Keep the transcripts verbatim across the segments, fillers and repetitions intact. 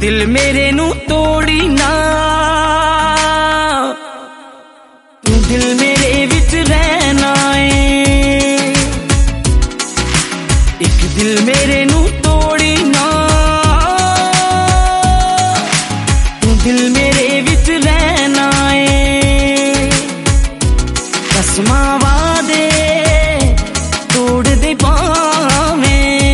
दिल मेरे नू तोड़ी ना, तू दिल मेरे विच रहना है। एक दिल मेरे नू तोड़ी ना, तू दिल मेरे विच रहना है। कसमां वादे तोड़ दे पावें,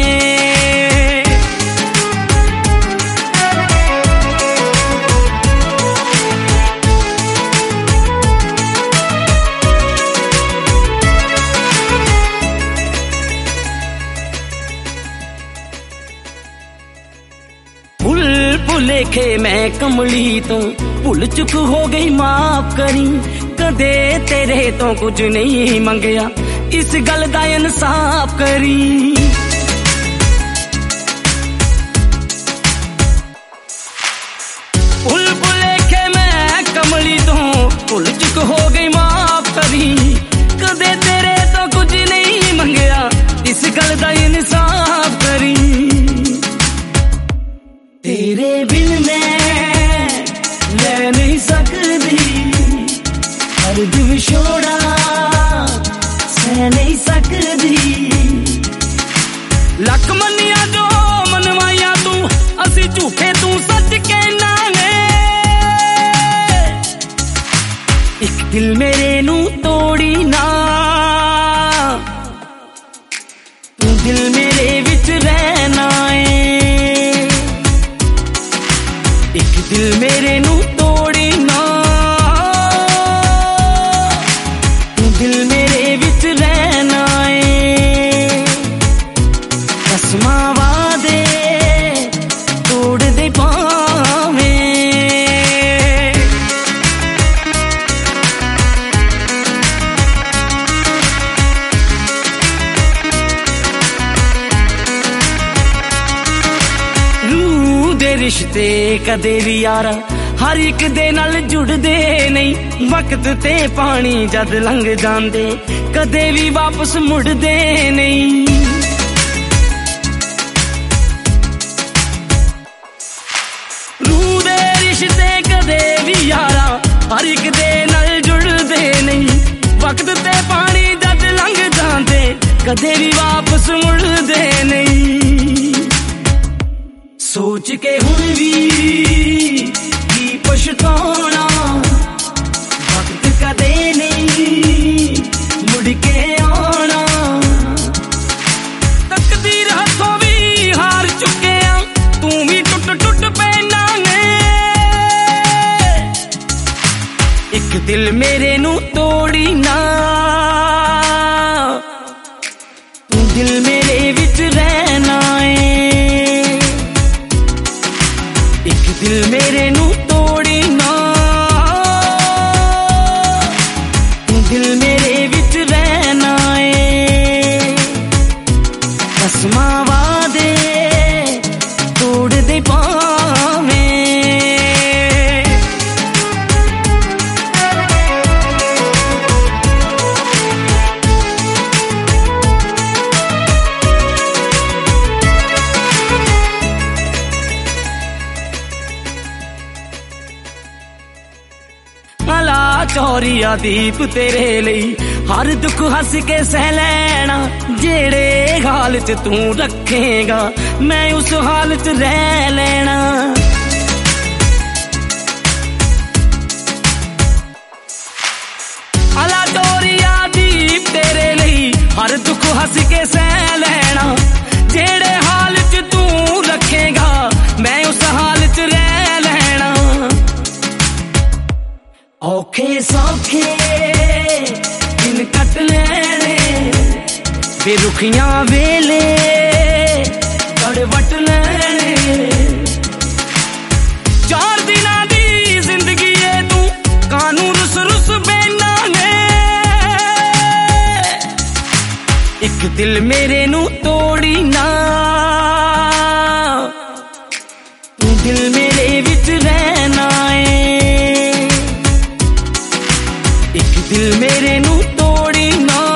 भुल भुलेखे मैं कमली तो भुल चुक हो गई, माफ करी। कदे तेरे तो कुछ नहीं मंगया, इस गल दा इंसाफ करी। भुल भुलेखे मैं कमली तो भुल चुक हो गई, माफ करी। कदे तेरे तो कुछ नहीं मंगया, इस गल दा इंसाफ करी। तेरे बिन मैं ले नहीं सकती, दर्द विछोड़ा सह नहीं सकती। लख मनिया जो मनवाइया तू, असी झूठे तू सच कहना है। एक दिल मेरे नू तोड़ी ना, तू दिल मेरे विच रहना है। एक दिल मेरे नू तोड़ी ना, तू दिल मेरे विच रहना है। कसमां वादे तोड़ दे पावें, रूह दे रिश्ते कदे भी यारा हर एक दे नाल जुड़दे नहीं। वक्त ते पानी जद लंघ जांदे कदे भी वापस मुड़दे नहीं। रूह दे रिश्ते कदे भी यारा हर एक दे नाल जुड़दे नहीं। वक्त ते पानी जद लंघ जांदे कदे भी वापस मुड़दे नहीं। सोच के हुण भी की पछताना, वक्त कदे नहीं मुड़ के आना। तकदीर हथों भी हार चुके आ, तू भी टुट टुट पैना है। एक दिल मेरे नू तोड़ी ना, तू दिल मेरे विच रहना है। एक दिल मेरे नू तोड़ी ना, तू दिल मेरे विच रहना है। कसमां वादे तोड़ दे पावें, चौरिया दीप तेरे लई हर दुख हस के सह लैना। जेड़े हाल च तू रखेगा मैं उस हाल च रह लेना। अला चौरिया दीप तेरे लई हर दुख हस के सह लेना। जेड़े हाल च तू रखेगा मैं उस हाल च रह लेना। औखे सौखे दिन कट लेने, बेरुखियां वेले कड़वट लेने। चार दिना दी जिंदगी है तू कानून रुस रुस बैना ने। एक दिल मेरे नू तोड़ी ना, तू दिल मेरे विच रहना है। एक दिल मेरे नू तोड़ी ना,